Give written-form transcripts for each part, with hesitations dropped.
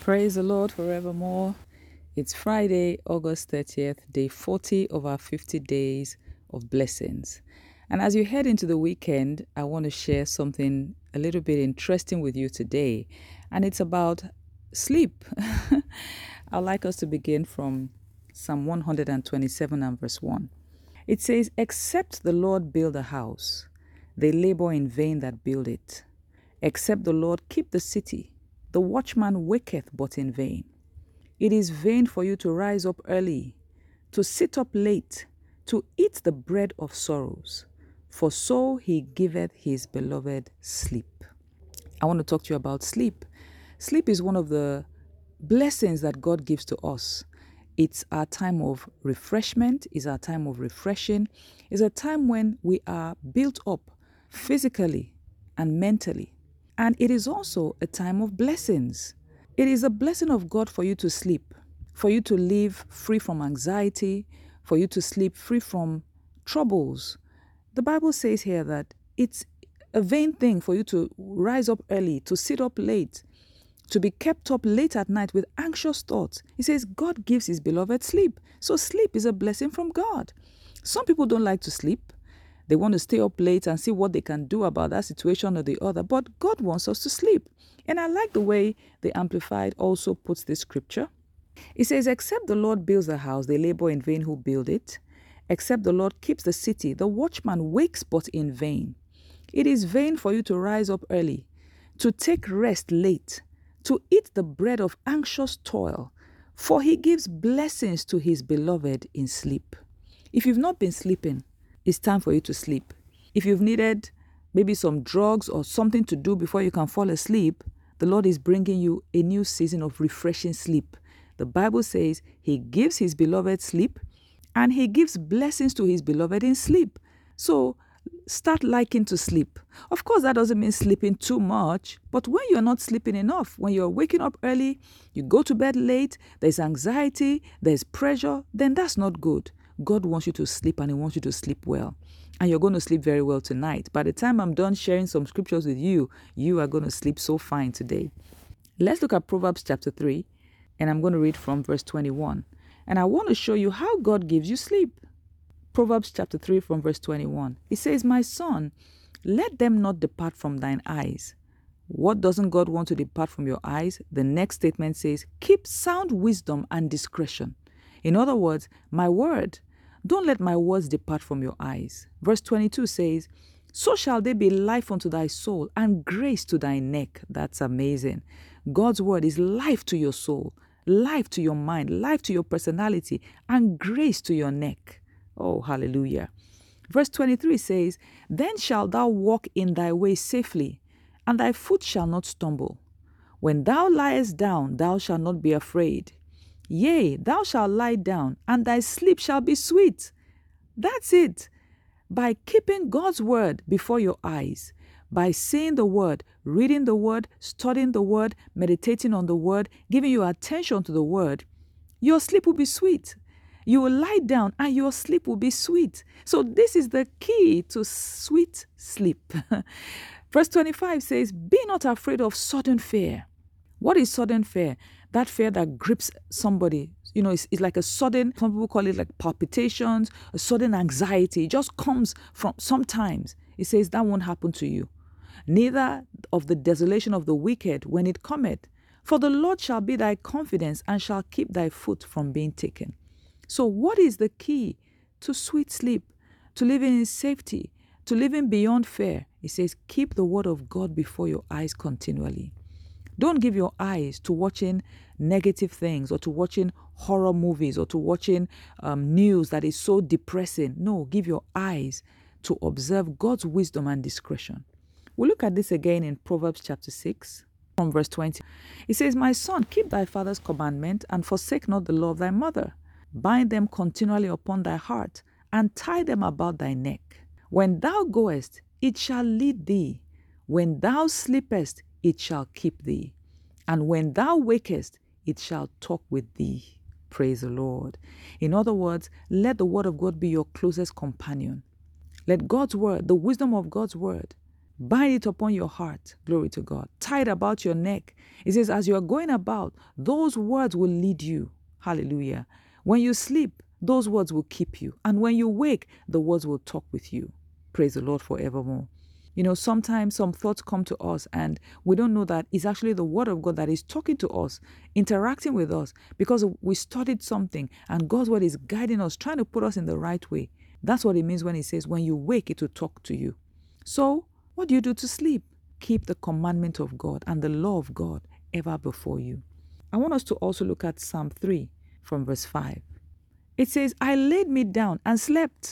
Praise the Lord forevermore. It's Friday, August 30th, day 40 of our 50 days of blessings. And as you head into the weekend, I want to share something a little bit interesting with you today. And it's about sleep. I'd like us to begin from Psalm 127 and verse 1. It says, "Except the Lord build a house, they labor in vain that build it. Except the Lord keep the city, the watchman waketh but in vain. It is vain for you to rise up early, to sit up late, to eat the bread of sorrows, for so he giveth his beloved sleep." I want to talk to you about sleep. Sleep is one of the blessings that God gives to us. It's our time of refreshment, it's our time of refreshing, it's a time when we are built up physically and mentally. And it is also a time of blessings. It is a blessing of God for you to sleep, for you to live free from anxiety, for you to sleep free from troubles. The Bible says here that it's a vain thing for you to rise up early, to sit up late, to be kept up late at night with anxious thoughts. He says God gives his beloved sleep. So sleep is a blessing from God. Some people don't like to sleep. They want to stay up late and see what they can do about that situation or the other. But God wants us to sleep. And I like the way the Amplified also puts this scripture. It says, "Except the Lord builds a house, they labor in vain who build it. Except the Lord keeps the city, the watchman wakes but in vain. It is vain for you to rise up early, to take rest late, to eat the bread of anxious toil, for he gives blessings to his beloved in sleep." If you've not been sleeping, it's time for you to sleep. If you've needed maybe some drugs or something to do before you can fall asleep, the Lord is bringing you a new season of refreshing sleep. The Bible says he gives his beloved sleep and he gives blessings to his beloved in sleep. So start liking to sleep. Of course, that doesn't mean sleeping too much, but when you're not sleeping enough, when you're waking up early, you go to bed late, there's anxiety, there's pressure, then that's not good. God wants you to sleep and he wants you to sleep well. And you're going to sleep very well tonight. By the time I'm done sharing some scriptures with you, you are going to sleep so fine today. Let's look at Proverbs chapter 3, and I'm going to read from verse 21. And I want to show you how God gives you sleep. Proverbs chapter 3 from verse 21. It says, "My son, let them not depart from thine eyes." What doesn't God want to depart from your eyes? The next statement says, "Keep sound wisdom and discretion." In other words, my word. Don't let my words depart from your eyes. Verse 22 says, "So shall they be life unto thy soul and grace to thy neck." That's amazing. God's word is life to your soul, life to your mind, life to your personality, and grace to your neck. Oh, hallelujah. Verse 23 says, "Then shalt thou walk in thy way safely, and thy foot shall not stumble. When thou liest down, thou shalt not be afraid. Yea, thou shalt lie down, and thy sleep shall be sweet." That's it. By keeping God's word before your eyes, by saying the word, reading the word, studying the word, meditating on the word, giving your attention to the word, your sleep will be sweet. You will lie down and your sleep will be sweet. So this is the key to sweet sleep. Verse 25 says, "Be not afraid of sudden fear." What is sudden fear? That fear that grips somebody. You know, it's like a sudden, some people call it like palpitations, a sudden anxiety. It just comes from sometimes. It says that won't happen to you. "Neither of the desolation of the wicked when it cometh. For the Lord shall be thy confidence and shall keep thy foot from being taken." So what is the key to sweet sleep, to living in safety, to living beyond fear? It says, keep the word of God before your eyes continually. Don't give your eyes to watching negative things or to watching horror movies or to watching news that is so depressing. No, give your eyes to observe God's wisdom and discretion. We'll look at this again in Proverbs chapter 6 from verse 20. It says, "My son, keep thy father's commandment and forsake not the law of thy mother. Bind them continually upon thy heart and tie them about thy neck. When thou goest, it shall lead thee. When thou sleepest, it shall keep thee. And when thou wakest, it shall talk with thee." Praise the Lord. In other words, let the word of God be your closest companion. Let God's word, the wisdom of God's word, Bind it upon your heart. Glory to God. Tie it about your neck. It says, as you are going about, those words will lead you. Hallelujah. When you sleep, those words will keep you. And when you wake, the words will talk with you. Praise the Lord forevermore. You know, sometimes some thoughts come to us and we don't know that it's actually the word of God that is talking to us, interacting with us, because we studied something and God's word is guiding us, trying to put us in the right way. That's what it means when it says, when you wake, it will talk to you. So, what do you do to sleep? Keep the commandment of God and the law of God ever before you. I want us to also look at Psalm 3 from verse 5. It says, I laid me down and slept.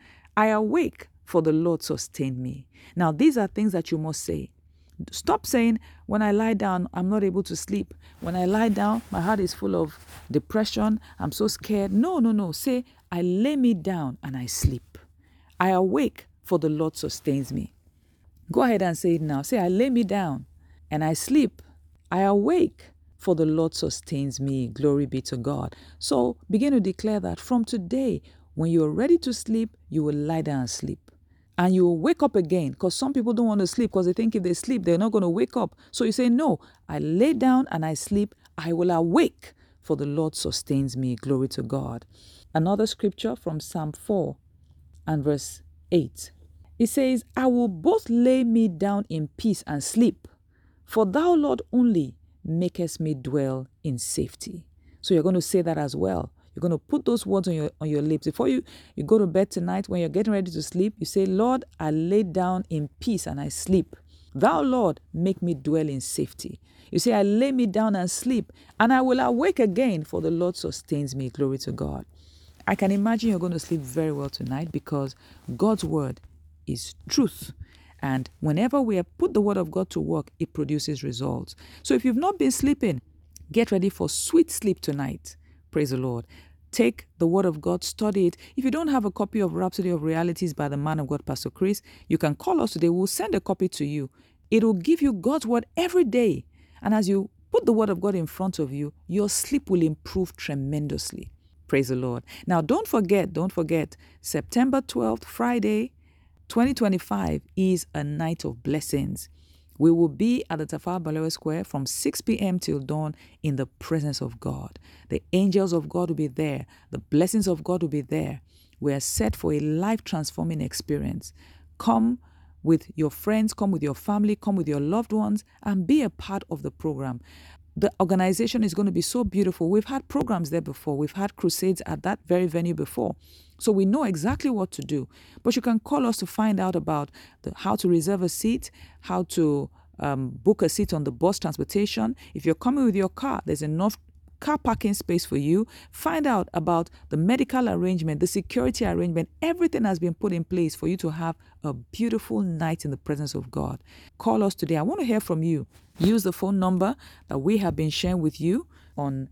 I awake, for the Lord sustained me. Now, these are things that you must say. Stop saying, when I lie down, I'm not able to sleep. When I lie down, my heart is full of depression. I'm so scared. No. Say, I lay me down and I sleep. I awake, for the Lord sustains me. Go ahead and say it now. Say, I lay me down and I sleep. I awake, for the Lord sustains me. Glory be to God. So begin to declare that from today, when you're ready to sleep, you will lie down and sleep. And you will wake up again, because some people don't want to sleep because they think if they sleep, they're not going to wake up. So you say, no, I lay down and I sleep. I will awake, for the Lord sustains me. Glory to God. Another scripture from Psalm 4 and verse 8. It says, I will both lay me down in peace and sleep, for thou, Lord, only makest me dwell in safety. So you're going to say that as well. You're going to put those words on your lips. Before you go to bed tonight, when you're getting ready to sleep, you say, Lord, I lay down in peace and I sleep. Thou, Lord, make me dwell in safety. You say, I lay me down and sleep, and I will awake again, for the Lord sustains me. Glory to God. I can imagine you're going to sleep very well tonight, because God's word is truth. And whenever we have put the word of God to work, it produces results. So if you've not been sleeping, get ready for sweet sleep tonight. Praise the Lord. Take the word of God, study it. If you don't have a copy of Rhapsody of Realities by the man of God, Pastor Chris, you can call us today. We'll send a copy to you. It will give you God's word every day. And as you put the word of God in front of you, your sleep will improve tremendously. Praise the Lord. Now, don't forget, September 12th, Friday, 2025 is a night of blessings. We will be at the Tafawa Balewa Square from 6 p.m. till dawn in the presence of God. The angels of God will be there. The blessings of God will be there. We are set for a life-transforming experience. Come with your friends, come with your family, come with your loved ones, and be a part of the program. The organization is going to be so beautiful. We've had programs there before. We've had crusades at that very venue before. So we know exactly what to do. But you can call us to find out about how to reserve a seat, how to book a seat on the bus transportation. If you're coming with your car, there's enough car parking space for you. Find out about the medical arrangement, the security arrangement. Everything has been put in place for you to have a beautiful night in the presence of God. Call us today. I want to hear from you. Use the phone number that we have been sharing with you on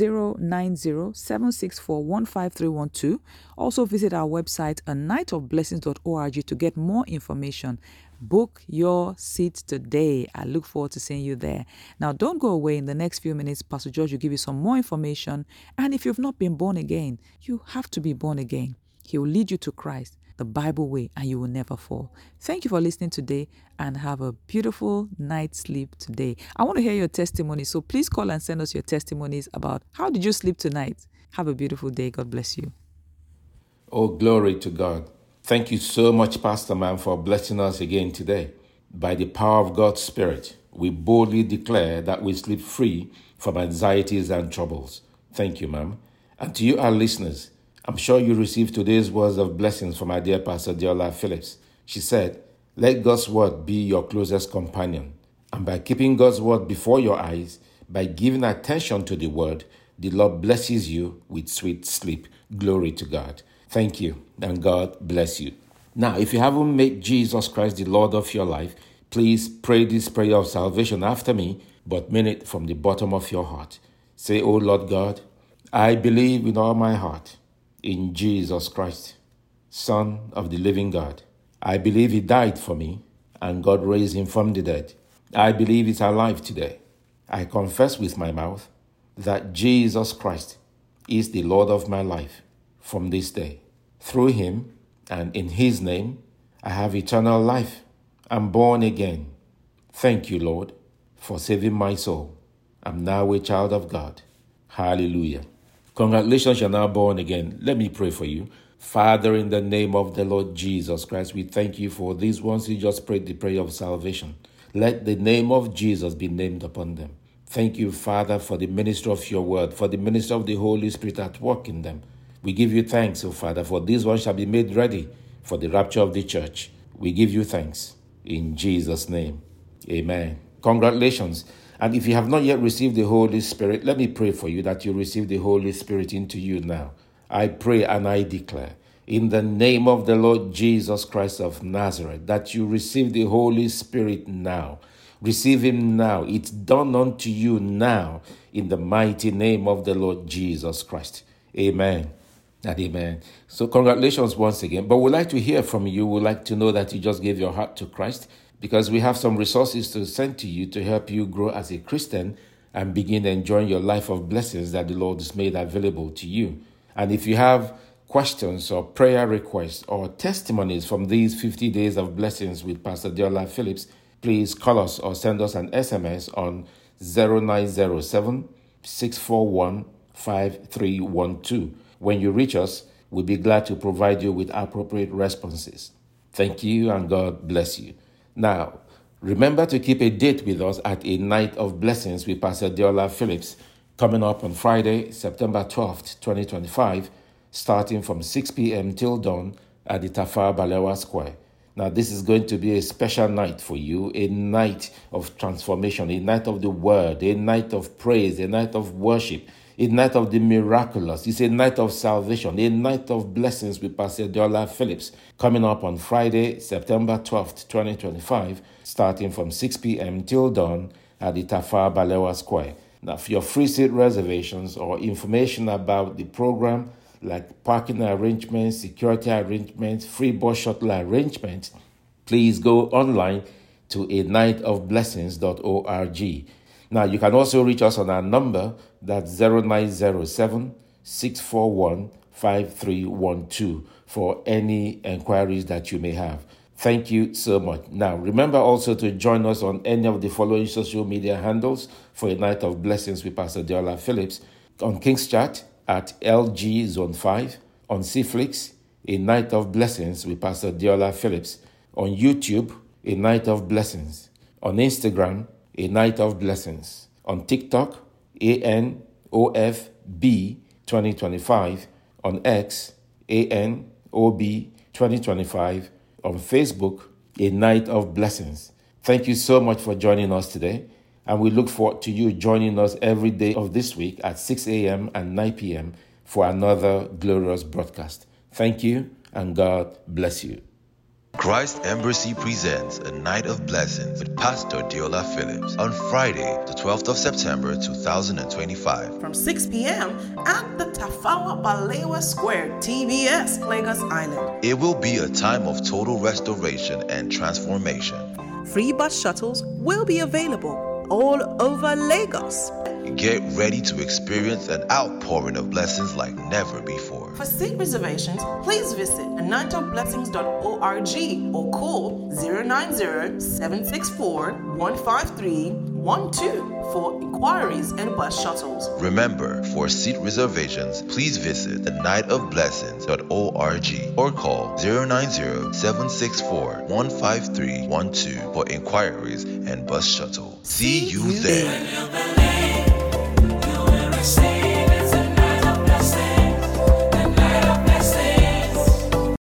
090-764-15312. Also visit our website, anightofblessings.org, to get more information. Book your seat today. I look forward to seeing you there. Now, don't go away. In the next few minutes, Pastor George will give you some more information. And if you've not been born again, you have to be born again. He will lead you to Christ, the Bible way, and you will never fall. Thank you for listening today, and have a beautiful night's sleep today. I want to hear your testimony, so please call and send us your testimonies about how did you sleep tonight. Have a beautiful day. God bless you. Oh, glory to God. Thank you so much, Pastor Man, for blessing us again today. By the power of God's Spirit, we boldly declare that we sleep free from anxieties and troubles. Thank you, ma'am. And to you, our listeners, I'm sure you received today's words of blessings from our dear Pastor Deola Phillips. She said, let God's word be your closest companion. And by keeping God's word before your eyes, by giving attention to the word, the Lord blesses you with sweet sleep. Glory to God. Thank you, and God bless you. Now, if you haven't made Jesus Christ the Lord of your life, please pray this prayer of salvation after me, but mean it from the bottom of your heart. Say, oh Lord God, I believe with all my heart in Jesus Christ, Son of the living God. I believe he died for me, and God raised him from the dead. I believe he's alive today. I confess with my mouth that Jesus Christ is the Lord of my life from this day. Through him and in his name, I have eternal life I'm born again. Thank you, Lord, for saving my soul. I'm now a child of God. Hallelujah. Congratulations, you're now born again. Let me pray for you. Father, in the name of the Lord Jesus Christ, we thank you for these ones who just prayed the prayer of salvation. Let the name of Jesus be named upon them. Thank you, Father, for the ministry of your word, for the ministry of the Holy Spirit at work in them. We give you thanks, O Father, for these ones shall be made ready for the rapture of the church. We give you thanks in Jesus' name. Amen. Congratulations. And if you have not yet received the Holy Spirit, let me pray for you that you receive the Holy Spirit into you now. I pray and I declare, in the name of the Lord Jesus Christ of Nazareth, that you receive the Holy Spirit now. Receive him now. It's done unto you now, in the mighty name of the Lord Jesus Christ. Amen and amen. So congratulations once again. But we'd like to hear from you. We'd like to know that you just gave your heart to Christ, because we have some resources to send to you to help you grow as a Christian and begin enjoying your life of blessings that the Lord has made available to you. And if you have questions or prayer requests or testimonies from these 50 days of blessings with Pastor Deola Phillips, please call us or send us an SMS on 0907 641 5312. When you reach us, we'll be glad to provide you with appropriate responses. Thank you and God bless you. Now, remember to keep a date with us at a night of blessings with Pastor Deola Phillips coming up on Friday, September 12th, 2025, starting from 6 p.m. till dawn at the Tafawa Balewa Square. Now, this is going to be a special night for you, a night of transformation, a night of the word, a night of praise, a night of worship, a night of the miraculous. It's a night of salvation, a night of blessings with Pastor Deola Phillips coming up on Friday, September 12th, 2025, starting from 6 p.m. till dawn at the Tafawa Balewa Square. Now, for your free seat reservations or information about the program, like parking arrangements, security arrangements, free bus shuttle arrangements, please go online to anightofblessings.org. Now, you can also reach us on our number, that's 0907 641 5312 for any enquiries that you may have. Thank you so much. Now, remember also to join us on any of the following social media handles for a night of blessings with Pastor Deola Phillips: on King's Chat at LG Zone 5, on Cflix, a night of blessings with Pastor Deola Phillips, on YouTube, a night of blessings, on Instagram, a night of blessings, on TikTok, ANOFB 2025, on X, ANOB 2025, on Facebook, a night of blessings. Thank you so much for joining us today, and we look forward to you joining us every day of this week at 6 a.m. and 9 p.m. for another glorious broadcast. Thank you, and God bless you. Christ Embassy presents a night of blessings with Pastor Deola Phillips on Friday, the 12th of September 2025. From 6 p.m. at the Tafawa Balewa Square, TBS, Lagos Island. It will be a time of total restoration and transformation. Free bus shuttles will be available all over Lagos. Get ready to experience an outpouring of blessings like never before. For seat reservations, please visit anightofblessings.org or call 090-764-15312 for inquiries and bus shuttles. Remember, for seat reservations, please visit anightofblessings.org or call 090-764-15312 for inquiries and bus shuttle. See you there.